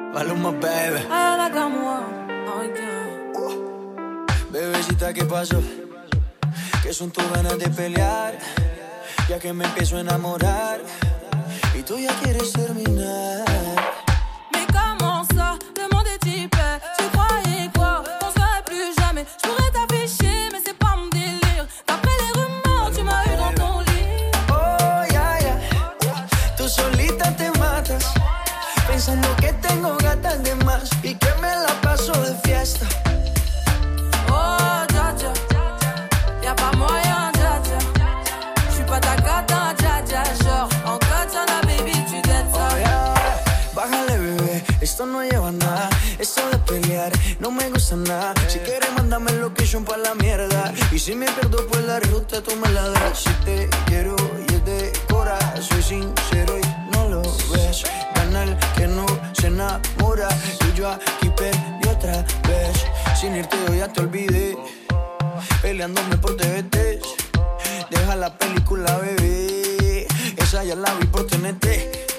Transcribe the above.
Maluma, baby. Hágame, ay, Bebecita, ¿qué pasó? Que son tus ganas de pelear, ya que me empiezo a enamorar y tú ya quieres terminar. Mais comment ça, le monde est hyper. Tu croyais quoi, qu'on serait plus jamais. Je pourrais t'afficher, mais c'est pas mon délire. D'après les rumeurs, tu m'as eu dans ton lit. Oh, ya, ya, tú solita te matas, pensando que tengo gatas de más y que me la paso de fiesta. Oh, dja dja, y'a pas moyen, dja dja. J'suis pas ta cata, dja dja. Genre, en katana, baby, tu dettes ça. Oh, yeah. Bájale, bebé, esto no lleva a nada. Esto de pelear no me gusta nada. Si quieres, mándame el location pa' la mierda. Y si me pierdo, pues la ruta tú me la das. Si te quiero y es de cora, soy sincero y no lo ves. Gana el que no se enamora. Y yo aquí perdí otra vez. Sin irte yo ya te olvidé, peleándome por TVT. Deja la película, bebé, esa ya la vi por TNT.